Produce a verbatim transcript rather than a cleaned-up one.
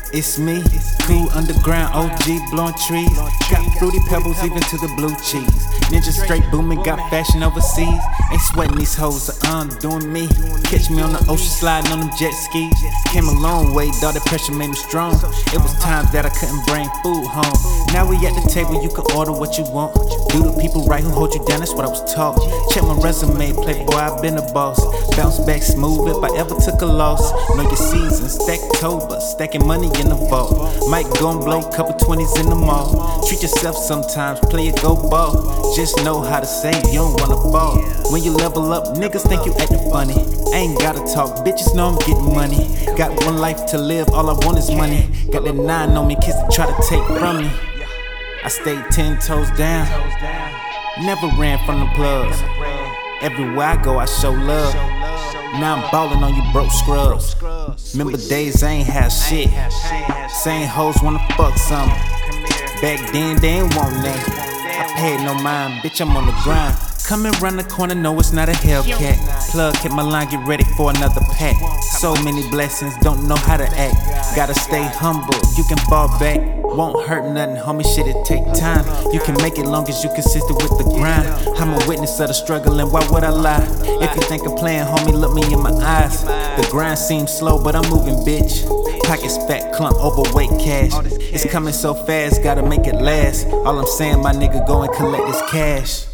It's me, cool underground O G, blowing trees. Got fruity pebbles even to the blue cheese. Ninja straight booming, got fashion overseas. Ain't sweating these hoes, I'm doing me. Catch me on the ocean sliding on them jet skis. Came a long way, dawg, that pressure made me strong. It was times that I couldn't bring food home. Now we at the table, you can order what you want. Do the people right who hold you down, that's what I was taught. Check my resume, playboy, I've been a boss. Bounce back smooth if I ever took a loss. Know your season, stack Toba, stacking money in the vault. Might go and blow couple twenties in the mall. Treat yourself sometimes, play it, go ball. Just know how to save, you don't wanna fall. When you level up, niggas think you acting funny. I ain't gotta talk, bitches know I'm getting money. Got one life to live, all I want is money. Got that nine on me, kids that try to take from me. I stayed ten toes down, never ran from the plugs. Everywhere I go, I show love. Now I'm ballin' on you broke scrubs. Remember days I ain't have shit. Same hoes wanna fuck some. Back then they ain't want that. I paid no mind, bitch, I'm on the grind. Coming round the corner, no, it's not a Hellcat. Plug, hit my line, get ready for another pack. So many blessings, don't know how to act. Gotta stay humble, you can fall back. Won't hurt nothing, homie, shit, it take time. You can make it long as you consistent with the grind. I'm a witness of the struggle, and why would I lie? If you think I'm playing, homie, look me in my eyes. The grind seems slow, but I'm moving, bitch. Pockets fat, clump, overweight cash. It's coming so fast, gotta make it last. All I'm saying, my nigga, go and collect this cash.